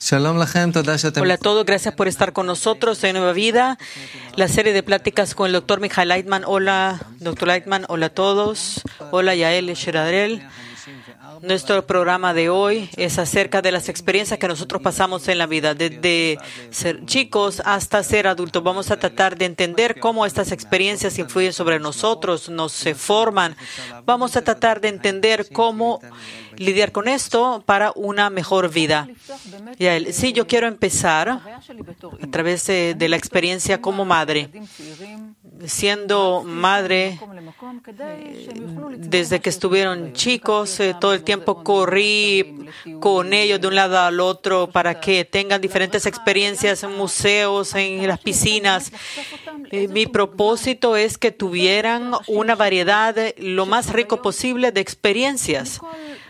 Hola a todos, gracias por estar con nosotros en Nueva Vida, la serie de pláticas con el Dr. Michael Leitman. Hola, Dr. Leitman, hola a todos. Hola, Yael Sheradrel. Nuestro programa de hoy es acerca de las experiencias que nosotros pasamos en la vida, desde ser chicos hasta ser adultos. Vamos a tratar de entender cómo estas experiencias influyen sobre nosotros, nos forman. Vamos a tratar de entender cómo lidiar con esto para una mejor vida. Sí, yo quiero empezar a través de la experiencia como madre. Siendo madre, desde que estuvieron chicos, todo el tiempo corrí con ellos de un lado al otro para que tengan diferentes experiencias en museos, en las piscinas. Mi propósito es que tuvieran una variedad lo más rico posible de experiencias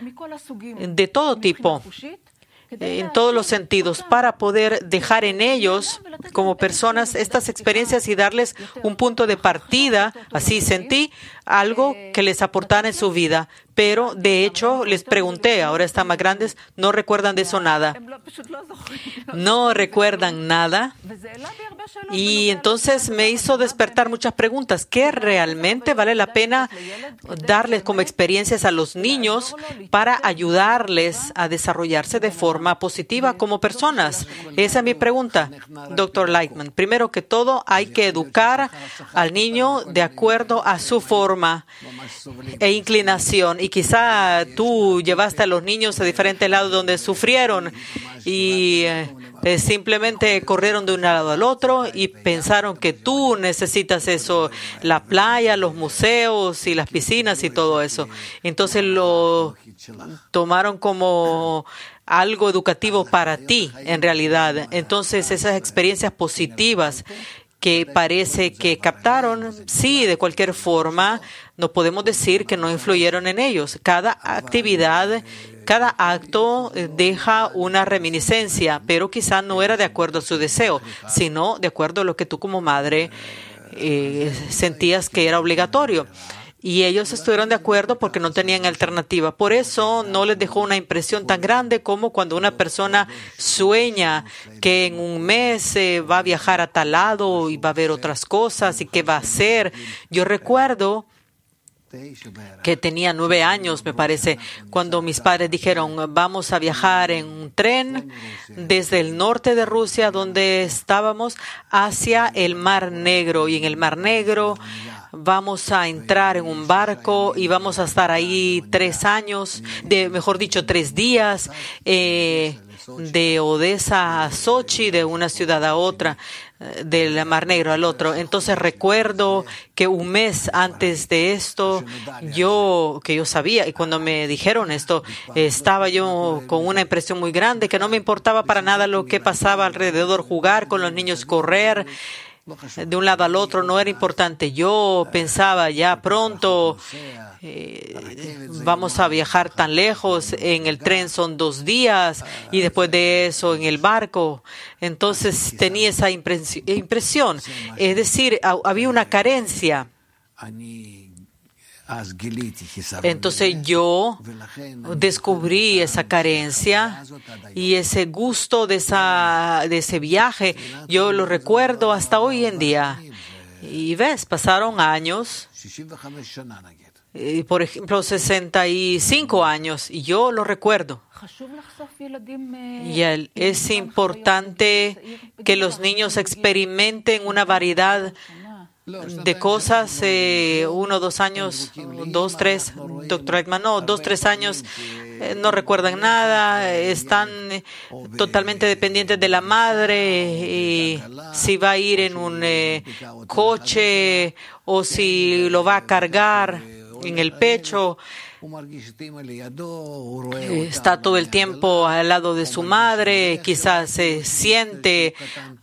de todo tipo, en todos los sentidos, para poder dejar en ellos como personas estas experiencias y darles un punto de partida, así sentí, algo que les aportara en su vida. Pero, de hecho, les pregunté, ahora están más grandes, no recuerdan de eso nada. No recuerdan nada. Y entonces me hizo despertar muchas preguntas. ¿Qué realmente vale la pena darles como experiencias a los niños para ayudarles a desarrollarse de forma positiva como personas? Esa es mi pregunta, Dr. Leitman. Primero que todo, hay que educar al niño de acuerdo a su forma e inclinación. Y quizá tú llevaste a los niños a diferentes lados donde sufrieron y simplemente corrieron de un lado al otro y pensaron que tú necesitas eso, la playa, los museos y las piscinas y todo eso. Entonces lo tomaron como algo educativo para ti, en realidad. Entonces esas experiencias positivas que parece que captaron, sí, de cualquier forma, no podemos decir que no influyeron en ellos. Cada actividad, cada acto deja una reminiscencia, pero quizá no era de acuerdo a su deseo, sino de acuerdo a lo que tú como madre sentías que era obligatorio. Y ellos estuvieron de acuerdo porque no tenían alternativa. Por eso no les dejó una impresión tan grande como cuando una persona sueña que en un mes va a viajar a tal lado y va a ver otras cosas y qué va a hacer. Yo recuerdo que tenía 9 años, me parece, cuando mis padres dijeron, vamos a viajar en un tren desde el norte de Rusia, donde estábamos, hacia el Mar Negro. Y en el Mar Negro vamos a entrar en un barco y vamos a estar ahí 3 años, mejor dicho, 3 días, de Odessa a Sochi, de una ciudad a otra, del Mar Negro al otro. Entonces recuerdo que un mes antes de esto, yo sabía, y cuando me dijeron esto, estaba yo con una impresión muy grande, que no me importaba para nada lo que pasaba alrededor, jugar con los niños, correr de un lado al otro, no era importante. Yo pensaba, ya pronto vamos a viajar tan lejos, en el tren son 2 días y después de eso en el barco. Entonces tenía esa impresión, es decir, había una carencia. Entonces yo descubrí esa carencia y ese gusto de ese viaje. Yo lo recuerdo hasta hoy en día. Y ves, pasaron años, por ejemplo 65 años, y yo lo recuerdo. Y es importante que los niños experimenten una variedad de cosas, 1, 2 años, 2, 3, Dr. Leitman, no, 2, 3 años, no recuerdan nada, están totalmente dependientes de la madre, y si va a ir en un coche o si lo va a cargar en el pecho. Está todo el tiempo al lado de su madre, quizás se siente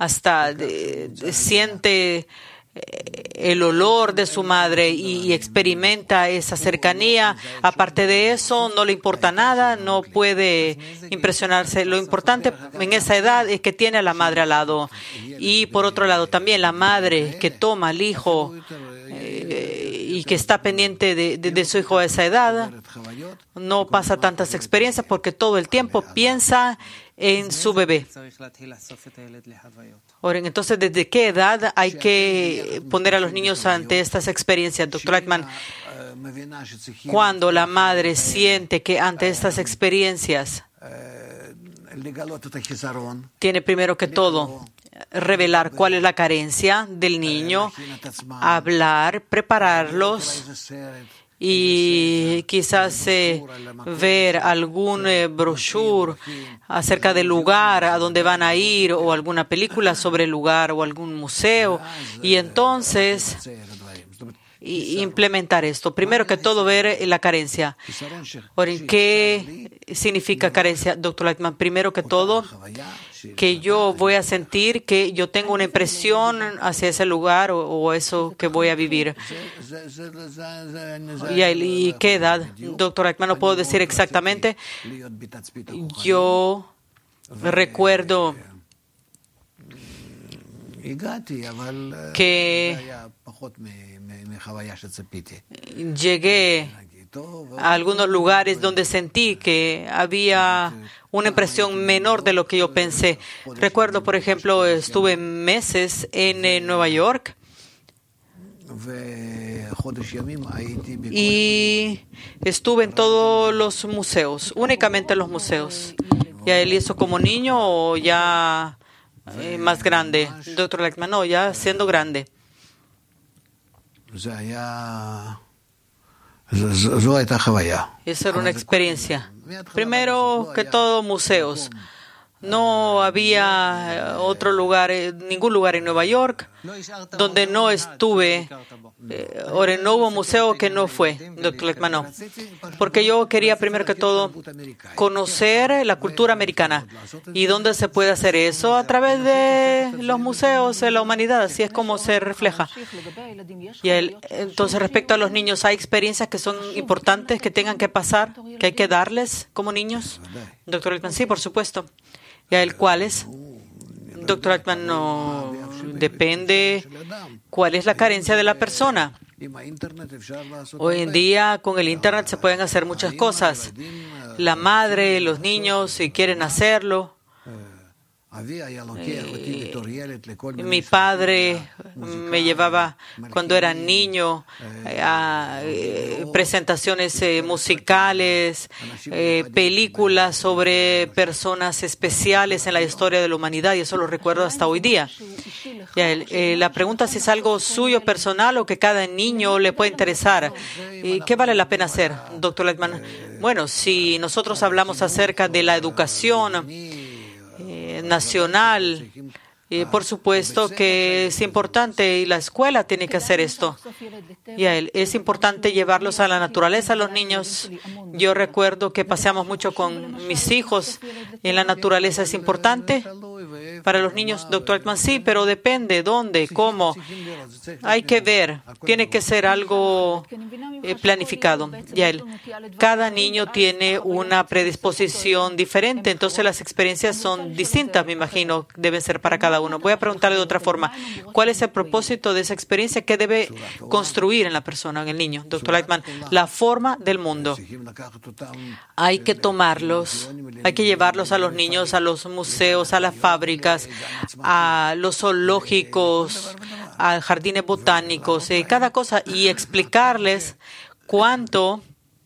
el olor de su madre y experimenta esa cercanía. Aparte de eso, no le importa nada, no puede impresionarse. Lo importante en esa edad es que tiene a la madre al lado. Y por otro lado, también la madre que toma al hijo y que está pendiente de su hijo a esa edad, no pasa tantas experiencias porque todo el tiempo piensa en su bebé. Ahora, entonces, ¿desde qué edad hay que poner a los niños ante estas experiencias? Doctor Lightman, cuando la madre siente que ante estas experiencias tiene primero que todo revelar cuál es la carencia del niño, hablar, prepararlos y quizás ver algún brochure acerca del lugar a donde van a ir o alguna película sobre el lugar o algún museo y entonces implementar esto. Primero que todo, ver la carencia. Ahora, ¿qué significa carencia, Dr. Lightman? Primero que todo, que yo voy a sentir que yo tengo una impresión hacia ese lugar o eso que voy a vivir. ¿Y qué edad, Dr. Lightman? No puedo decir exactamente. Yo recuerdo que llegué a algunos lugares donde sentí que había una impresión menor de lo que yo pensé. Recuerdo, por ejemplo, estuve meses en Nueva York y estuve en todos los museos, únicamente en los museos. ¿Ya él hizo como niño o ya más grande? Doctor Lightman, no, ya siendo grande. Esa era una experiencia. Primero que todo, museos. No había otro lugar, ningún lugar en Nueva York donde no estuve. Ahora, no hubo museo que no fue, Dr. Lightman, no. Porque yo quería primero que todo conocer la cultura americana. ¿Y dónde se puede hacer eso? A través de los museos de la humanidad. Así es como se refleja. Y entonces, respecto a los niños, ¿hay experiencias que son importantes, que tengan que pasar, que hay que darles como niños? Dr. Lightman, sí, por supuesto. ¿Y a él cuáles? Dr. Lightman, no depende cuál es la carencia de la persona. Hoy en día con el Internet se pueden hacer muchas cosas. La madre, los niños, si quieren hacerlo. Mi padre me llevaba cuando era niño a presentaciones musicales, películas sobre personas especiales en la historia de la humanidad, y eso lo recuerdo hasta hoy día. La pregunta es si es algo suyo personal o que cada niño le puede interesar. ¿Qué vale la pena hacer, Dr. Lightman? Bueno, si nosotros hablamos acerca de la educación nacional, por supuesto que es importante y la escuela tiene que hacer esto. Y es importante llevarlos a la naturaleza a los niños. Yo recuerdo que paseamos mucho con mis hijos en la naturaleza. ¿Es importante para los niños, Dr. Altman? Sí, pero depende dónde, cómo. Hay que ver. Tiene que ser algo planificado. Cada niño tiene una predisposición diferente, entonces las experiencias son distintas, me imagino, deben ser para cada uno. Voy a preguntarle de otra forma. ¿Cuál es el propósito de esa experiencia? ¿Qué debe construir en la persona, en el niño? Dr. Lightman, la forma del mundo. Hay que tomarlos, hay que llevarlos a los niños, a los museos, a las fábricas, a los zoológicos, a jardines botánicos, cada cosa, y explicarles cuánto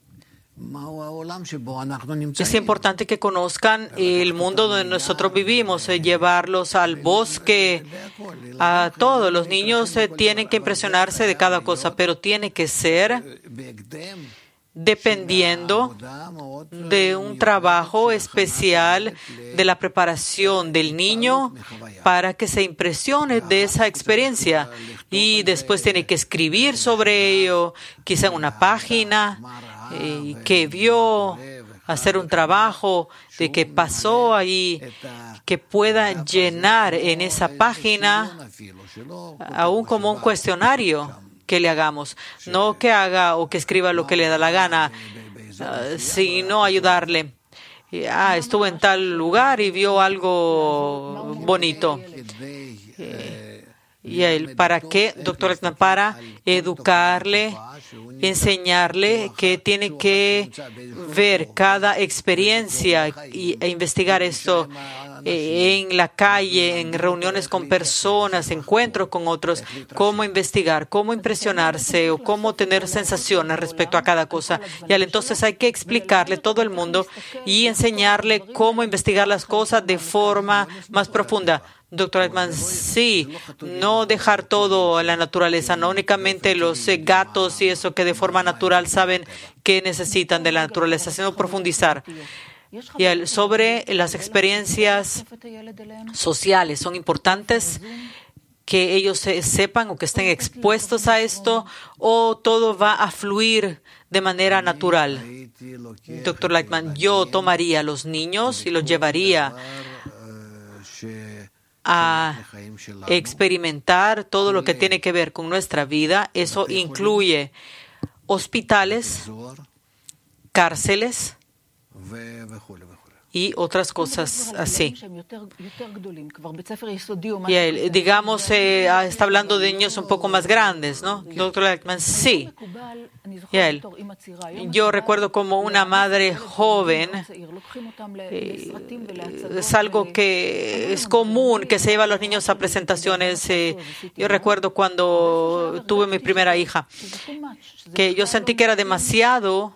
es importante que conozcan el mundo donde nosotros vivimos, llevarlos al bosque, a todos. Los niños tienen que impresionarse de cada cosa, pero tiene que ser dependiendo de un trabajo especial de la preparación del niño para que se impresione de esa experiencia. Y después tiene que escribir sobre ello, quizá en una página que vio, hacer un trabajo de qué pasó ahí, que pueda llenar en esa página aún como un cuestionario que le hagamos, no que haga o que escriba lo que le da la gana, sino ayudarle. Estuvo en tal lugar y vio algo bonito. Y él, ¿para qué, doctor Lightman? Para educarle, enseñarle que tiene que ver cada experiencia e investigar esto en la calle, en reuniones con personas, encuentros con otros, cómo investigar, cómo impresionarse o cómo tener sensaciones respecto a cada cosa. Y entonces hay que explicarle a todo el mundo y enseñarle cómo investigar las cosas de forma más profunda. Doctor Lightman, sí, no dejar todo en la naturaleza, no únicamente los gatos y eso que de forma natural saben qué necesitan de la naturaleza, sino profundizar. Y sobre las experiencias sociales, son importantes que ellos sepan o que estén expuestos a esto, o todo va a fluir de manera natural. Doctor Lightman, yo tomaría a los niños y los llevaría a experimentar todo lo que tiene que ver con nuestra vida. Eso incluye hospitales, cárceles y otras cosas así. Y digamos, está hablando de niños un poco más grandes, ¿no? Doctor Lightman, sí. Yo recuerdo como una madre joven, es algo que es común que se lleva a los niños a presentaciones. Yo recuerdo cuando tuve mi primera hija, que yo sentí que era demasiado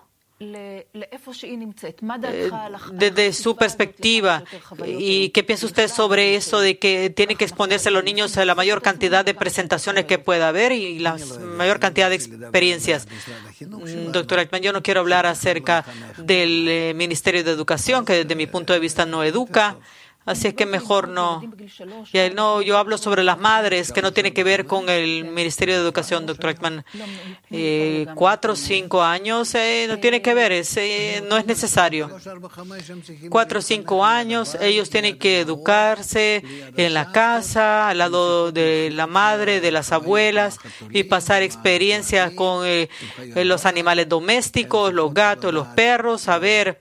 desde su perspectiva. ¿Y qué piensa usted sobre eso de que tienen que exponerse los niños a la mayor cantidad de presentaciones que pueda haber y la mayor cantidad de experiencias? Doctor Lightman, yo no quiero hablar acerca del Ministerio de Educación, que desde mi punto de vista no educa. Así es que mejor no. Yo hablo sobre las madres, que no tiene que ver con el Ministerio de Educación, doctor Lightman. 4 o 5 años no tiene que ver, no es necesario. 4 o 5 años, ellos tienen que educarse en la casa, al lado de la madre, de las abuelas, y pasar experiencias con los animales domésticos, los gatos, los perros, saber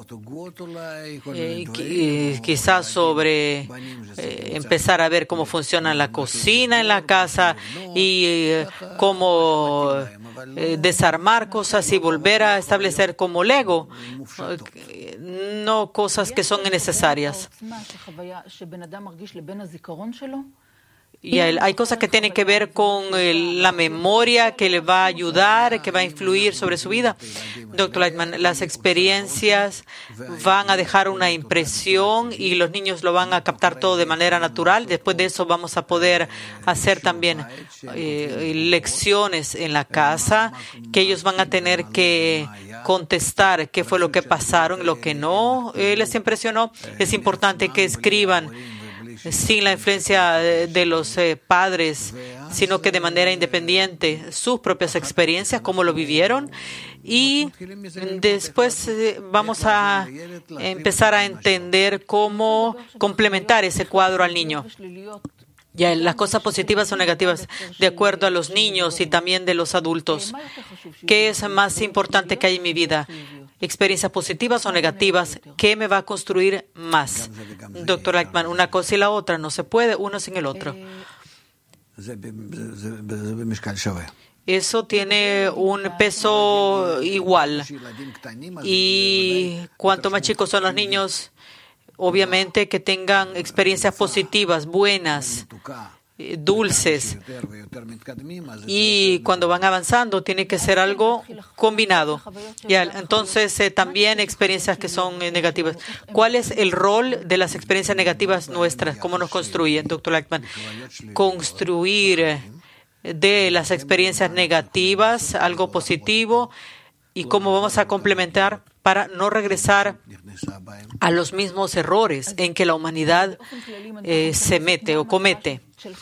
quizás sobre empezar a ver cómo funciona la cocina en la casa y cómo desarmar cosas y volver a establecer como Lego, no cosas que son innecesarias. Y hay cosas que tienen que ver con la memoria que le va a ayudar, que va a influir sobre su vida. Doctor Lightman, las experiencias van a dejar una impresión y los niños lo van a captar todo de manera natural. Después de eso vamos a poder hacer también lecciones en la casa, que ellos van a tener que contestar qué fue lo que pasaron, lo que no les impresionó. Es importante que escriban sin la influencia de los padres, sino que de manera independiente sus propias experiencias, cómo lo vivieron. Y después vamos a empezar a entender cómo complementar ese cuadro al niño. Ya las cosas positivas o negativas de acuerdo a los niños y también de los adultos. ¿Qué es más importante que hay en mi vida? ¿Experiencias positivas o negativas? ¿Qué me va a construir más? Doctor Lightman, una cosa y la otra. No se puede uno sin el otro. Eso tiene un peso igual. Y cuanto más chicos son los niños, obviamente que tengan experiencias positivas, buenas, dulces. Y cuando van avanzando, tiene que ser algo combinado. Entonces, también experiencias que son negativas. ¿Cuál es el rol de las experiencias negativas nuestras? ¿Cómo nos construyen, doctor Lightman? Construir de las experiencias negativas algo positivo y cómo vamos a complementar para no regresar a los mismos errores en que la humanidad se mete o comete.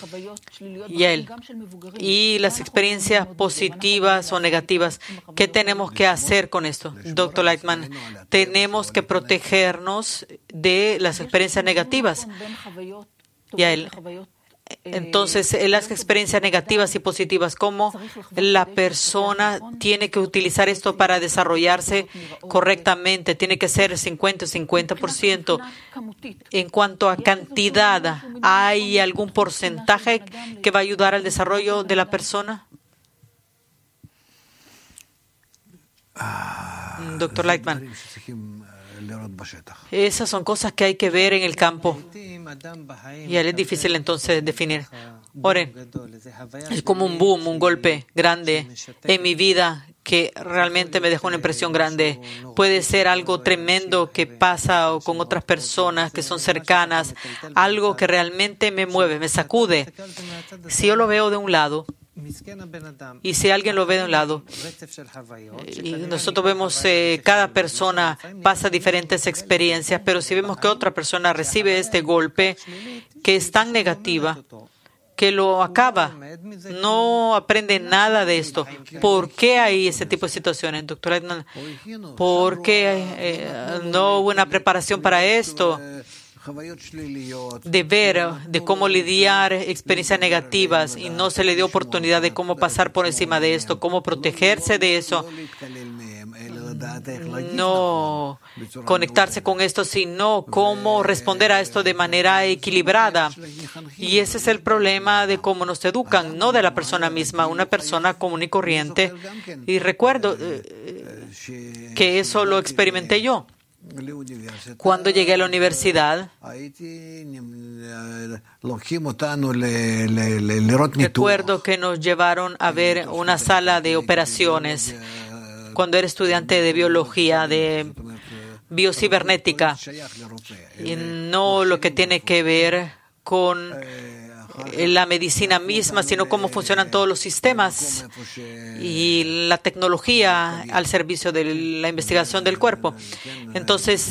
Y las experiencias positivas o negativas, ¿qué tenemos que hacer con esto? Doctor Lightman, tenemos que protegernos de las experiencias negativas. Entonces, en las experiencias negativas y positivas, ¿cómo la persona tiene que utilizar esto para desarrollarse correctamente? Tiene que ser 50%. En cuanto a cantidad, ¿hay algún porcentaje que va a ayudar al desarrollo de la persona? Doctor Lightman. Esas son cosas que hay que ver en el campo. Y es difícil entonces definir. Oren, es como un boom, un golpe grande en mi vida que realmente me dejó una impresión grande. Puede ser algo tremendo que pasa con otras personas que son cercanas, algo que realmente me mueve, me sacude. Si yo lo veo de un lado, y si alguien lo ve de un lado, y nosotros vemos cada persona pasa diferentes experiencias, pero si vemos que otra persona recibe este golpe que es tan negativa, que lo acaba, no aprende nada de esto. ¿Por qué hay ese tipo de situaciones, doctor Edman? ¿Por qué no hubo una preparación para esto? De ver, de cómo lidiar experiencias negativas y no se le dio oportunidad de cómo pasar por encima de esto, cómo protegerse de eso, no conectarse con esto, sino cómo responder a esto de manera equilibrada. Y ese es el problema de cómo nos educan, no de la persona misma, una persona común y corriente. Y recuerdo que eso lo experimenté yo. Cuando llegué a la universidad, recuerdo que nos llevaron a ver una sala de operaciones cuando era estudiante de biología, de biocibernética, y no lo que tiene que ver con la medicina misma, sino cómo funcionan todos los sistemas y la tecnología al servicio de la investigación del cuerpo. Entonces,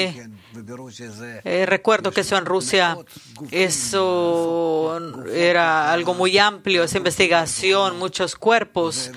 recuerdo que eso en Rusia, eso era algo muy amplio, esa investigación, muchos cuerpos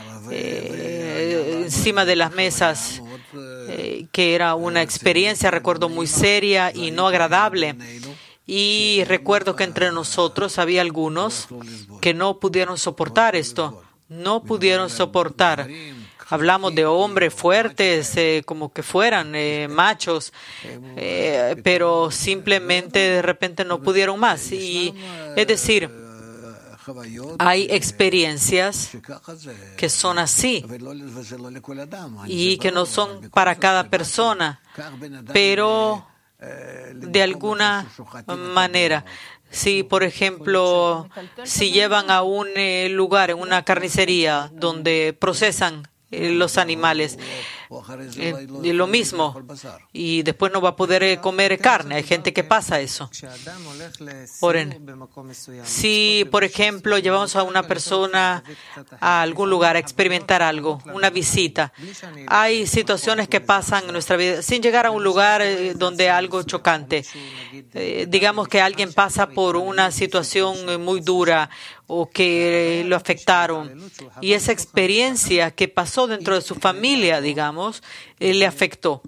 encima de las mesas, que era una experiencia, recuerdo, muy seria y no agradable. Y recuerdo que entre nosotros había algunos que no pudieron soportar esto, no pudieron soportar. Hablamos de hombres fuertes, como que fueran machos, pero simplemente de repente no pudieron más. Y es decir, hay experiencias que son así y que no son para cada persona, pero de alguna manera. Si, por ejemplo, si llevan a un lugar, en una carnicería, donde procesan los animales, lo mismo, y después no va a poder comer carne. Hay gente que pasa eso. Oren, si, por ejemplo, llevamos a una persona a algún lugar a experimentar algo, una visita, hay situaciones que pasan en nuestra vida sin llegar a un lugar donde algo chocante. Digamos que alguien pasa por una situación muy dura o que lo afectaron, y esa experiencia que pasó dentro de su familia, digamos, le afectó.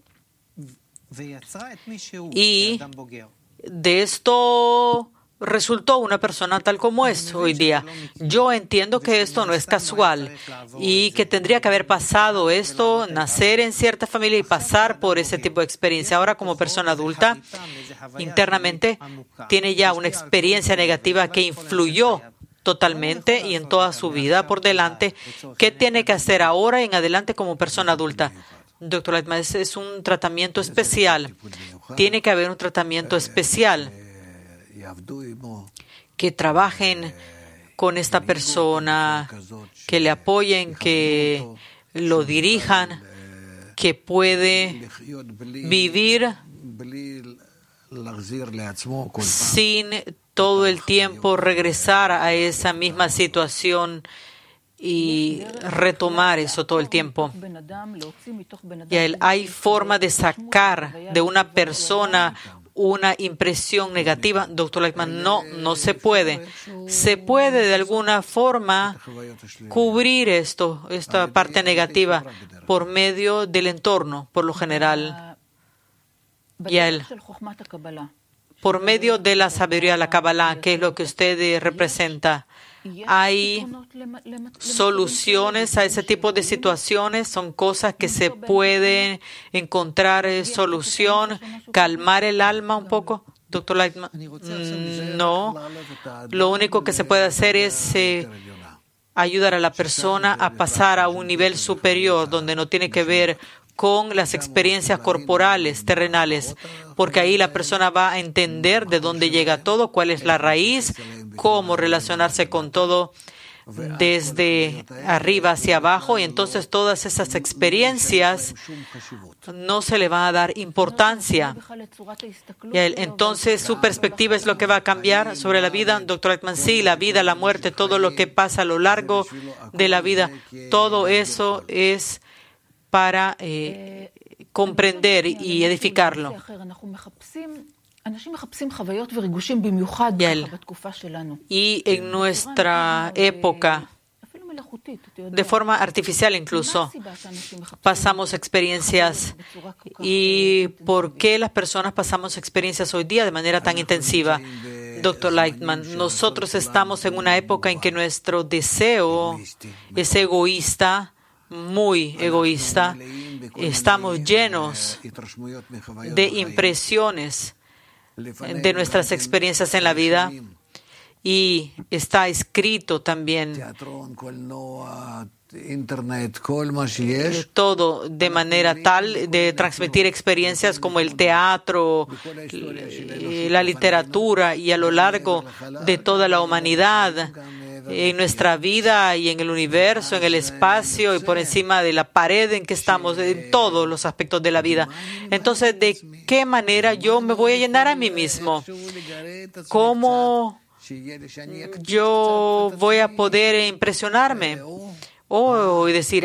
Y de esto resultó una persona tal como es hoy día. Yo entiendo que esto no es casual y que tendría que haber pasado esto, nacer en cierta familia y pasar por ese tipo de experiencia. Ahora, como persona adulta, internamente tiene ya una experiencia negativa que influyó totalmente y en toda su vida por delante. ¿Qué tiene que hacer ahora en adelante como persona adulta? Doctor Lightman, es un tratamiento especial. Tiene que haber un tratamiento especial. Que trabajen con esta persona, que le apoyen, que lo dirijan, que puede vivir sin todo el tiempo regresar a esa misma situación y retomar eso todo el tiempo. Y hay forma de sacar de una persona una impresión negativa. Doctor Lightman, no se puede. Se puede de alguna forma cubrir esta parte negativa por medio del entorno, por lo general. Y por medio de la sabiduría de la Kabbalah, que es lo que usted representa. Hay soluciones a ese tipo de situaciones, son cosas que se pueden encontrar solución, calmar el alma un poco. Doctor Lightman, no. Lo único que se puede hacer es ayudar a la persona a pasar a un nivel superior, donde no tiene que ver con las experiencias corporales, terrenales, porque ahí la persona va a entender de dónde llega todo, cuál es la raíz, cómo relacionarse con todo desde arriba hacia abajo, y entonces todas esas experiencias no se le van a dar importancia. Y entonces su perspectiva es lo que va a cambiar sobre la vida. Doctor Lightman, sí, la vida, la muerte, todo lo que pasa a lo largo de la vida, todo eso es para comprender y edificarlo. Y en nuestra época, de forma artificial incluso, pasamos experiencias. ¿Y por qué las personas pasamos experiencias hoy día de manera tan intensiva? Doctor Lightman, nosotros estamos en una época en que nuestro deseo es egoísta, muy egoísta. Estamos llenos de impresiones de nuestras experiencias en la vida, y está escrito también todo de manera tal de transmitir experiencias como el teatro, la literatura, y a lo largo de toda la humanidad, en nuestra vida y en el universo, en el espacio y por encima de la pared en que estamos, en todos los aspectos de la vida. Entonces, ¿de qué manera yo me voy a llenar a mí mismo? ¿Cómo yo voy a poder impresionarme? Y decir,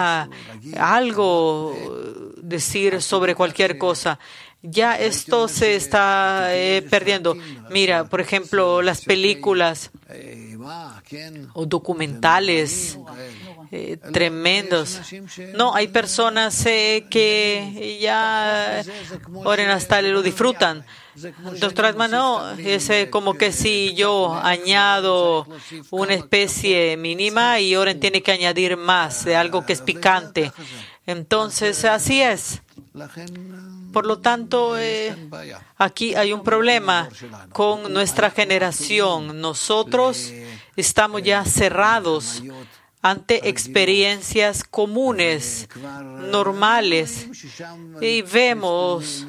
decir sobre cualquier cosa. Ya esto se está perdiendo. Mira, por ejemplo, las películas o documentales tremendos. No, hay personas que ya oren hasta lo disfrutan. Doctor Altman, no, es como que si yo añado una especie mínima y Oren tiene que añadir más de algo que es picante. Entonces, así es. Por lo tanto, aquí hay un problema con nuestra generación. Nosotros estamos ya cerrados ante experiencias comunes, normales, y vemos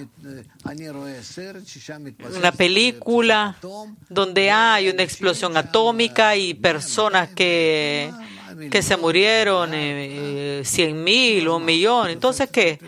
una película donde hay una explosión atómica y personas que se murieron, 100,000 o 1,000,000. Entonces, ¿qué?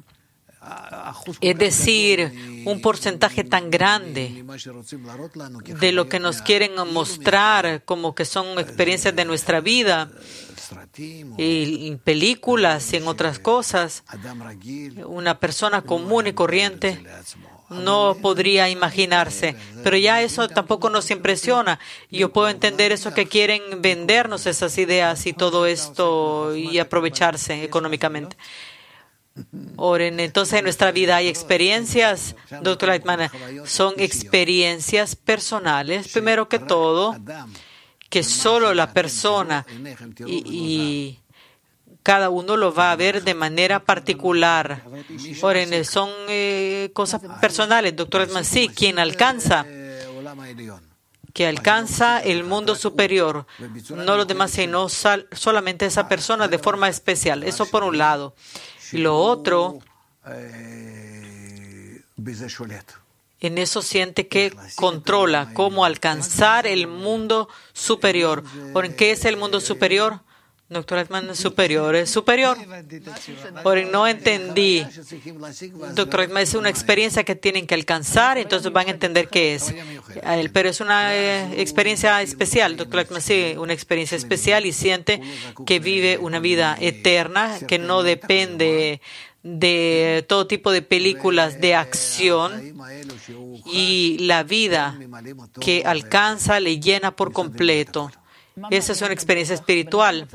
Es decir, un porcentaje tan grande de lo que nos quieren mostrar como que son experiencias de nuestra vida, y en películas y en otras cosas, una persona común y corriente no podría imaginarse. Pero ya eso tampoco nos impresiona. Yo puedo entender eso, que quieren vendernos esas ideas y todo esto y aprovecharse económicamente. Oren, entonces en nuestra vida hay experiencias, doctor Lightman, son experiencias personales, primero que todo, que solo la persona y cada uno lo va a ver de manera particular. Oren, son cosas personales, doctor Lightman, sí, quien alcanza el mundo superior, no los demás, sino solamente esa persona de forma especial. Eso por un lado. Y lo otro, en eso siente que controla cómo alcanzar el mundo superior. ¿Por qué es el mundo superior? Doctor Altman, superior es superior. No entendí. Doctor Altman, es una experiencia que tienen que alcanzar, entonces van a entender qué es. Pero es una experiencia especial. Doctor Altman, sí, una experiencia especial, y siente que vive una vida eterna, que no depende de todo tipo de películas de acción, y la vida que alcanza le llena por completo. Esa es una experiencia espiritual.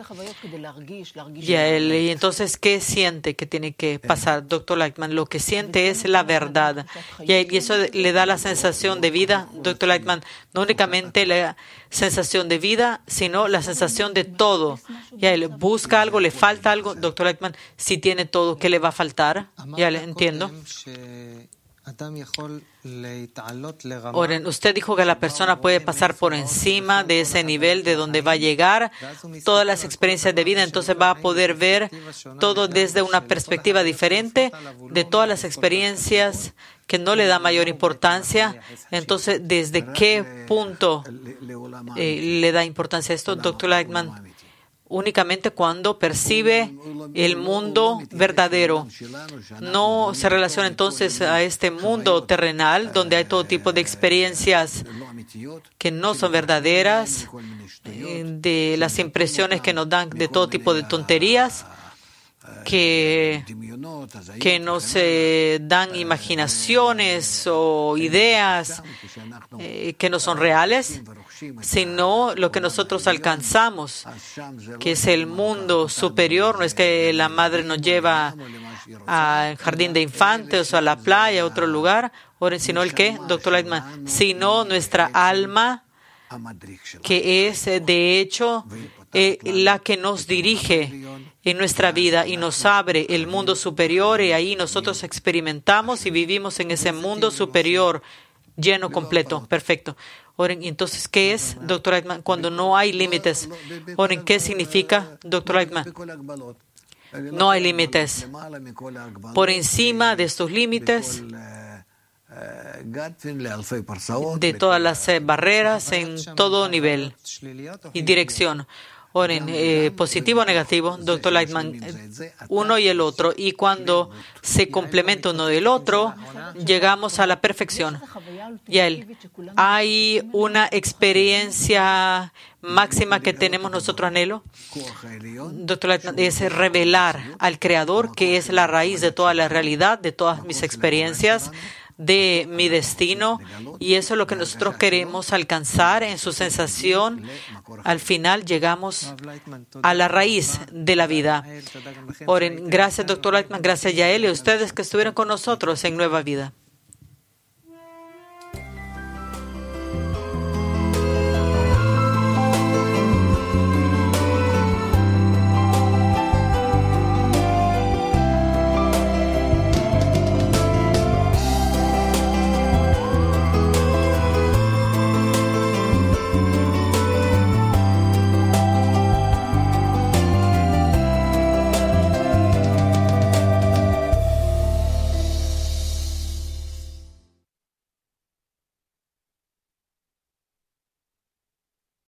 Y entonces, ¿qué siente que tiene que pasar, Dr. Lightman? Lo que siente es la verdad. Y eso le da la sensación de vida, Dr. Lightman, no únicamente la sensación de vida, sino la sensación de todo. Y él busca algo, le falta algo, Dr. Lightman, si tiene todo, ¿qué le va a faltar? Ya le entiendo. Ahora, usted dijo que la persona puede pasar por encima de ese nivel de donde va a llegar todas las experiencias de vida, entonces va a poder ver todo desde una perspectiva diferente de todas las experiencias que no le da mayor importancia. Entonces, ¿desde qué punto le da importancia a esto, Dr. Lightman? Únicamente cuando percibe el mundo verdadero. No se relaciona entonces a este mundo terrenal donde hay todo tipo de experiencias que no son verdaderas, de las impresiones que nos dan de todo tipo de tonterías, que nos dan imaginaciones o ideas que no son reales, sino lo que nosotros alcanzamos, que es el mundo superior. No es que la madre nos lleva al jardín de infantes o a la playa, a otro lugar, sino el que, Dr. Lightman, sino nuestra alma, que es de hecho la que nos dirige en nuestra vida y nos abre el mundo superior, y ahí nosotros experimentamos y vivimos en ese mundo superior lleno, completo, perfecto. Oren, entonces, ¿qué es, Dr. Lightman, cuando no hay límites? Oren, ¿qué significa, Dr. Lightman? No hay límites. Por encima de estos límites, de todas las barreras, en todo nivel y dirección. Oren, positivo o negativo, Dr. Lightman, uno y el otro. Y cuando se complementa uno del otro, llegamos a la perfección. Y hay una experiencia máxima que tenemos nosotros anhelo, Dr. Lightman, es revelar al Creador, que es la raíz de toda la realidad, de todas mis experiencias, de mi destino, y eso es lo que nosotros queremos alcanzar en su sensación. Al final llegamos a la raíz de la vida. Oren, gracias, Dr. Lightman, gracias, Yael, y a ustedes que estuvieron con nosotros en Nueva Vida.